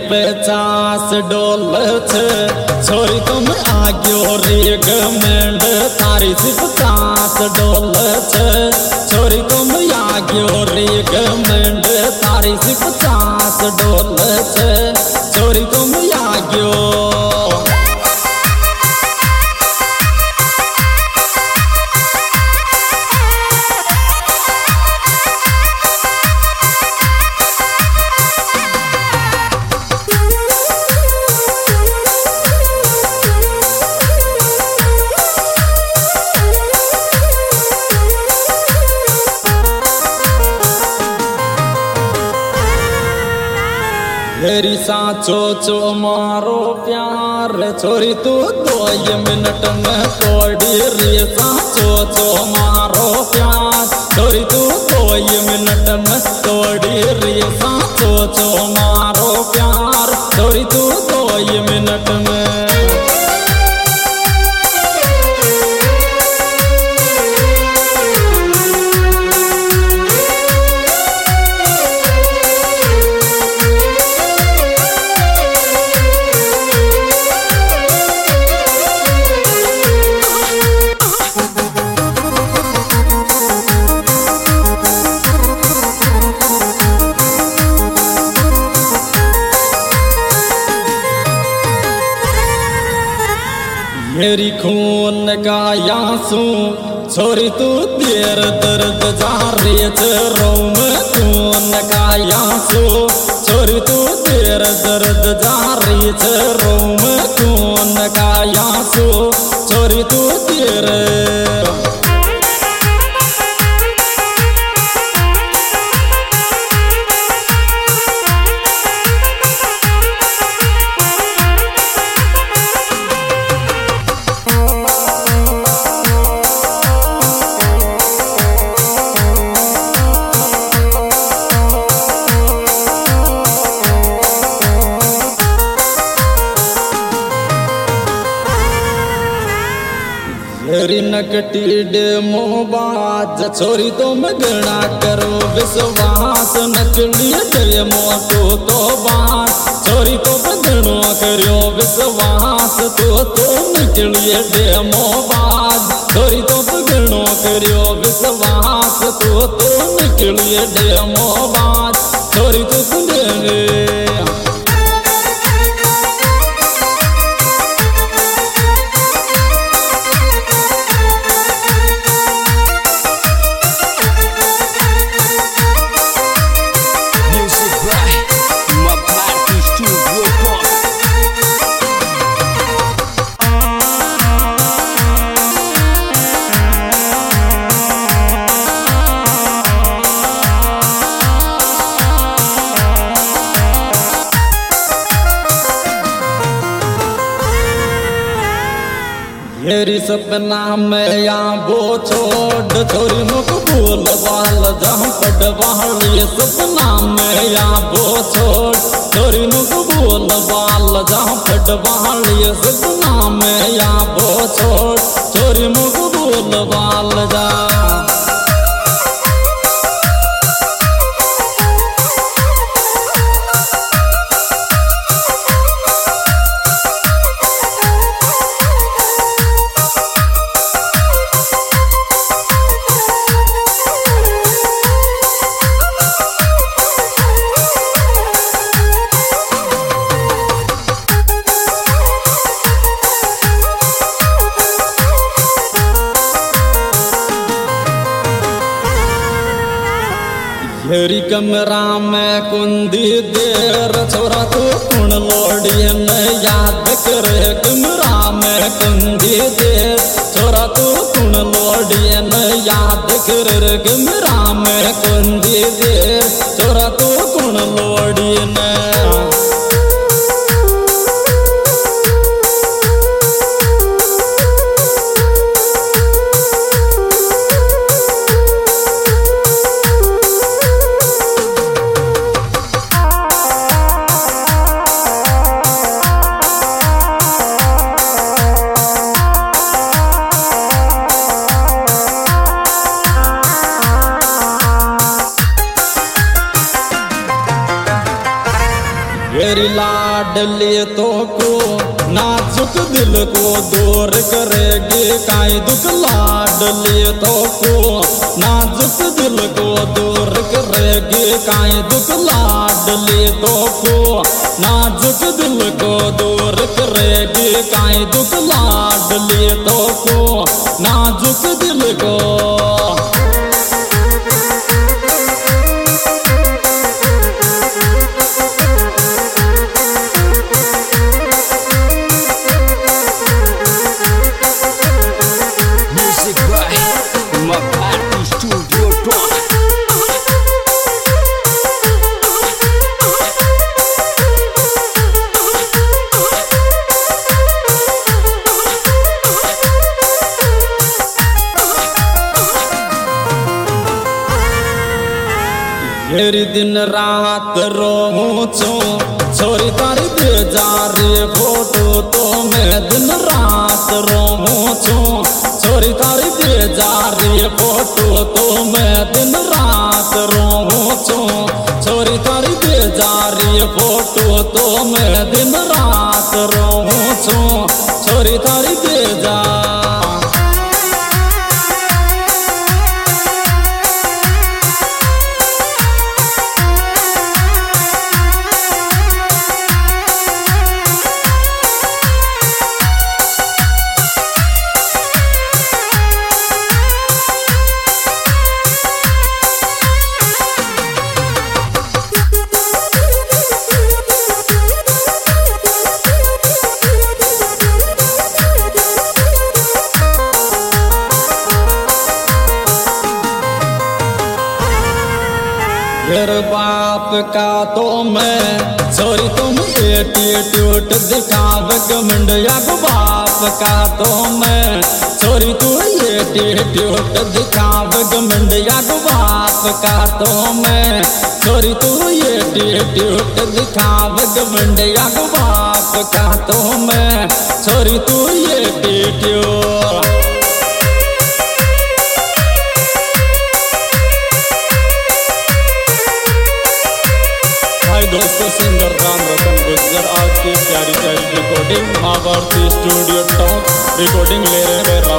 50 dollar छोरी तुम आग्यो रे गमेंड तारी से 50 डॉलर छोरी तुम आग्यो रे गमेंड तारी से 50 डॉलर छोरी तुम आग्यो मेरी साचो चो मारो प्यार छोरी तू 2 मिनट में तोड़ी रे साचो चो मारो प्यार छोरी तू 2 मिनट में तोड़ी रे साचो चो मारो प्यार छोरी तू 2 मिनट में मेरी खून का आंसू छोरी तू तेर दर्द जा रे रोम खून का आंसू छोरी तू तेर दर्द जा रे रोम खून का आंसू छोरी तू तेर मेरी नकटी डे मोबाज छोरी तो मगना करो विश्वास नकली डे मोटो तो बात छोरी तो मगनो करो विश्वास तो निकली डे मोबाज छोरी तो मगनो करो विश्वास तो निकली डे मोबाज छोरी तो सुने मेरी सपना में या वो छोड़ छोरी मुख बोल बाल जहाँ पड़ वाली सपना में या वो छोड़ छोरी मुख बोल बाल जहाँ पड़ वाली सपना में या वो छोड़ छोरी मुख बोल बाल जा मेरी कमरा में कुंदी देर छोरा तू कुण लोड़ी न याद करे कमरा में कुंदी देर छोरा तू कुण लोड़ी न याद करे कमरा में कुंदी देर छोरा तू कुण लोड़ी न लाडली तो को नाजुक दिल को दूर करेगी काई दुख। लाडली तो को नाजुक दिल को दूर करेगी काई दुख। लाडली तो को नाजुक दिल को दूर करेगी काई दुख। लाडली तो को नाजुक दिल को। मेरी दिन रात रोऊं छो छोरी तारी दे जा रे फोटो तो मैं दिन रात रोऊं छो छोरी तारी दे जा रे फोटो तो मैं दिन रात रोऊं छो छोरी तारी दे जा रे फोटो तो मैं दिन रात रोऊं छो छोरी तारी दे जा। घर बाप का तो मैं छोरी तुम एटीट्यूड दिखाव घमंड। बाप का तो मैं छोरी तू एटीट्यूड दिखाव घमंड। बाप का तो मैं छोरी तू एटीट्यूड दिखाव घमंड। बाप का तो मैं छोरी तू एटीट्यूड। दोस्तों सिंगर राम रतन गुर्जर आज की प्यारी प्यारी recording Mahabharati studio top recording ले रहे हैं।